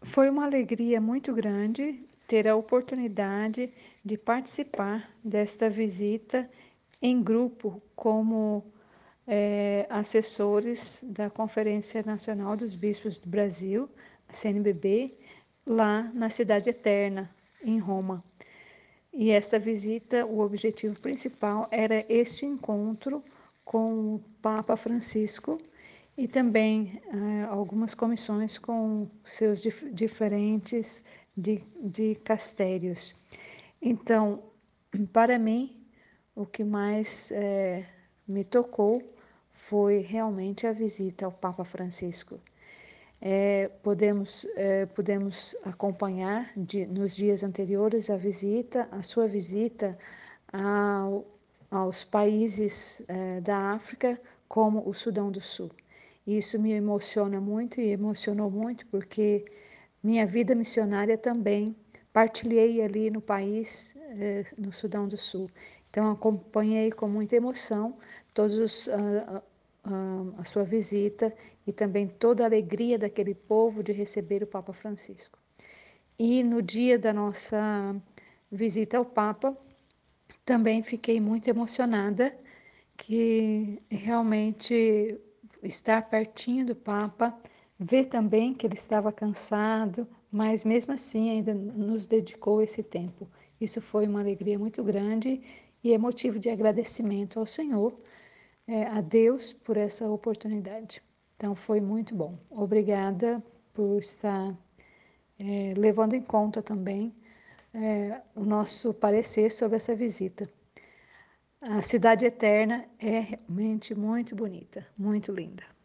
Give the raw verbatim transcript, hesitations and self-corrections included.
Foi uma alegria muito grande ter a oportunidade de participar desta visita em grupo como eh, assessores da Conferência Nacional dos Bispos do Brasil, a C N B B, lá na Cidade Eterna, em Roma. E esta visita, o objetivo principal era este encontro com o Papa Francisco e também eh, algumas comissões com seus dif diferentes de, de castérios. Então, para mim, o que mais eh, me tocou foi realmente a visita ao Papa Francisco. É, podemos, é, podemos acompanhar de, nos dias anteriores a visita, a sua visita ao, aos países é, da África, como o Sudão do Sul. Isso me emociona muito e emocionou muito, porque minha vida missionária também partilhei ali no país, é, no Sudão do Sul. Então, acompanhei com muita emoção todos os, uh, uh, a sua visita e também toda a alegria daquele povo de receber o Papa Francisco. E no dia da nossa visita ao Papa, também fiquei muito emocionada, que realmente estar pertinho do Papa, ver também que ele estava cansado, mas mesmo assim ainda nos dedicou esse tempo. Isso foi uma alegria muito grande e é motivo de agradecimento ao Senhor, é, a Deus por essa oportunidade. Então foi muito bom. Obrigada por estar é, levando em conta também é, o nosso parecer sobre essa visita. A Cidade Eterna é realmente muito bonita, muito linda.